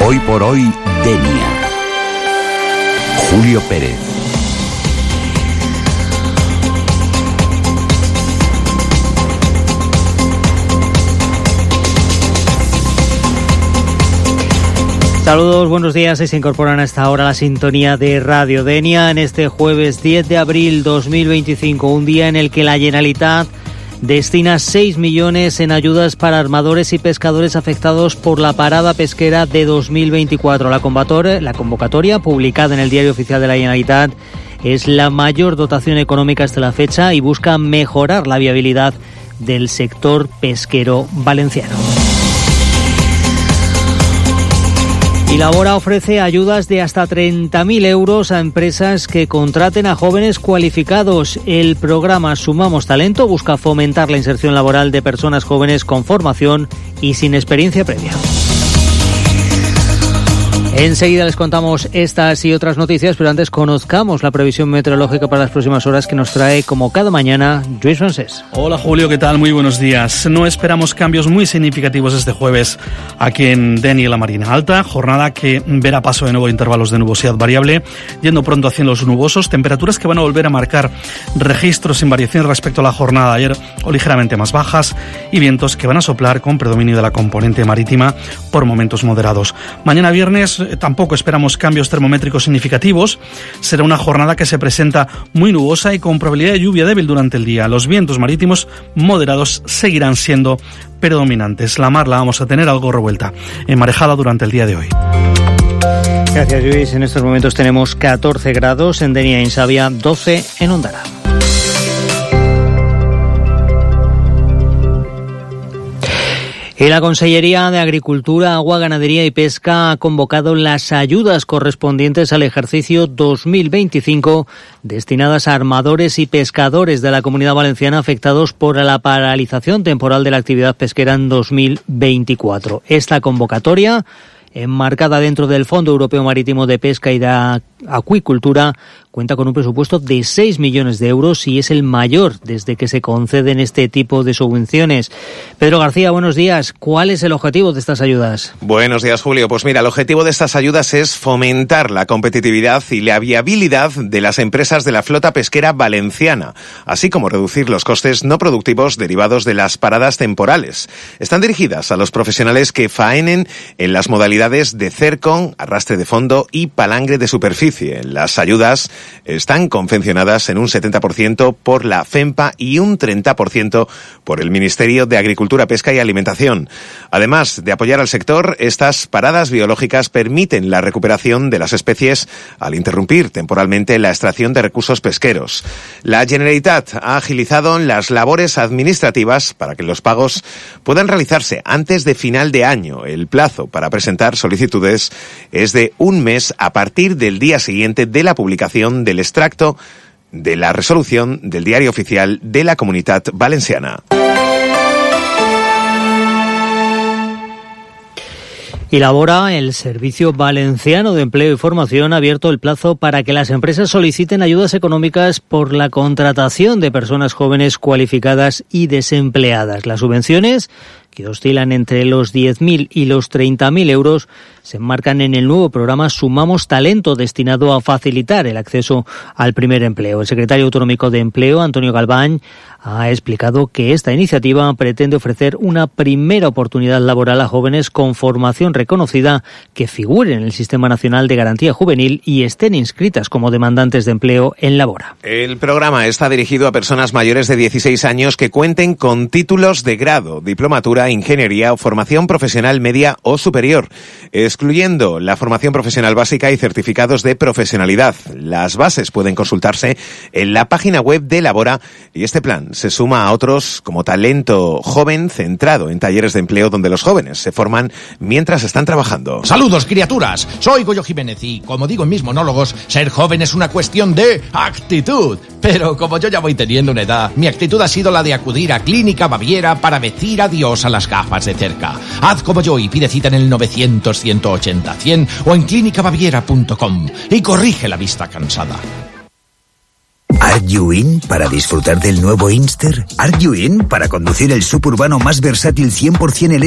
Hoy por hoy, Denia. Julio Pérez. Saludos, buenos días. Se incorporan a esta hora a la sintonía de Radio Denia en este jueves 10 de abril 2025, un día en el que la Generalitat destina 6 millones en ayudas para armadores y pescadores afectados por la parada pesquera de 2024. La convocatoria, publicada en el Diario Oficial de la Generalitat, es la mayor dotación económica hasta la fecha y busca mejorar la viabilidad del sector pesquero valenciano. Y Labora ofrece ayudas de hasta 30.000 euros a empresas que contraten a jóvenes cualificados. El programa Sumamos Talento busca fomentar la inserción laboral de personas jóvenes con formación y sin experiencia previa. Enseguida les contamos estas y otras noticias, pero antes conozcamos la previsión meteorológica para las próximas horas que nos trae, como cada mañana, Lluís Francés. Hola Julio, ¿qué tal? Muy buenos días. No esperamos cambios muy significativos este jueves aquí en Denia y la Marina Alta, jornada que verá paso de nuevo intervalos de nubosidad variable, yendo pronto hacia los nubosos, temperaturas que van a volver a marcar registros sin variación respecto a la jornada de ayer o ligeramente más bajas, y vientos que van a soplar con predominio de la componente marítima por momentos moderados. Mañana viernes tampoco esperamos cambios termométricos significativos. Será una jornada que se presenta muy nubosa y con probabilidad de lluvia débil durante el día. Los vientos marítimos moderados seguirán siendo predominantes. La mar la vamos a tener algo revuelta, enmarejada durante el día de hoy. Gracias, Luis. En estos momentos tenemos 14 grados en Denia y en Sabia, 12 en Ondara. Y la Consellería de Agricultura, Agua, Ganadería y Pesca ha convocado las ayudas correspondientes al ejercicio 2025 destinadas a armadores y pescadores de la Comunidad Valenciana afectados por la paralización temporal de la actividad pesquera en 2024. Esta convocatoria, enmarcada dentro del Fondo Europeo Marítimo de Pesca y de Acuicultura, cuenta con un presupuesto de 6 millones de euros y es el mayor desde que se conceden este tipo de subvenciones. Pedro García, buenos días. ¿Cuál es el objetivo de estas ayudas? Buenos días, Julio. Pues mira, el objetivo de estas ayudas es fomentar la competitividad y la viabilidad de las empresas de la flota pesquera valenciana, así como reducir los costes no productivos derivados de las paradas temporales. Están dirigidas a los profesionales que faenen en las modalidades de cerco, arrastre de fondo y palangre de superficie. Las ayudas están confeccionadas en un 70% por la FEMPA y un 30% por el Ministerio de Agricultura, Pesca y Alimentación. Además de apoyar al sector, estas paradas biológicas permiten la recuperación de las especies al interrumpir temporalmente la extracción de recursos pesqueros. La Generalitat ha agilizado las labores administrativas para que los pagos puedan realizarse antes de final de año. El plazo para presentar solicitudes es de un mes a partir del día siguiente de la publicación del extracto de la resolución del Diario Oficial de la Comunitat Valenciana. Y Labora, el Servicio Valenciano de Empleo y Formación, ha abierto el plazo para que las empresas soliciten ayudas económicas por la contratación de personas jóvenes cualificadas y desempleadas. Las subvenciones, que oscilan entre los 10.000 y los 30.000 euros, se enmarcan en el nuevo programa Sumamos Talento, destinado a facilitar el acceso al primer empleo. El secretario autonómico de Empleo, Antonio Galván, ha explicado que esta iniciativa pretende ofrecer una primera oportunidad laboral a jóvenes con formación reconocida que figuren en el Sistema Nacional de Garantía Juvenil y estén inscritas como demandantes de empleo en Labora. El programa está dirigido a personas mayores de 16 años que cuenten con títulos de grado, diplomatura, ingeniería o formación profesional media o superior, excluyendo la formación profesional básica y certificados de profesionalidad. Las bases pueden consultarse en la página web de Labora y este plan se suma a otros como Talento Joven, centrado en talleres de empleo donde los jóvenes se forman mientras están trabajando. Saludos, criaturas. Soy Goyo Jiménez y, como digo en mis monólogos, ser joven es una cuestión de actitud. Pero como yo ya voy teniendo una edad, mi actitud ha sido la de acudir a Clínica Baviera para decir adiós a las gafas de cerca. Haz como yo y pide cita en el 900-180-100 o en clinicabaviera.com y corrige la vista cansada. ¿Are you in para disfrutar del nuevo Inster? ¿Are you in para conducir el suburbano más versátil 100% eléctrico?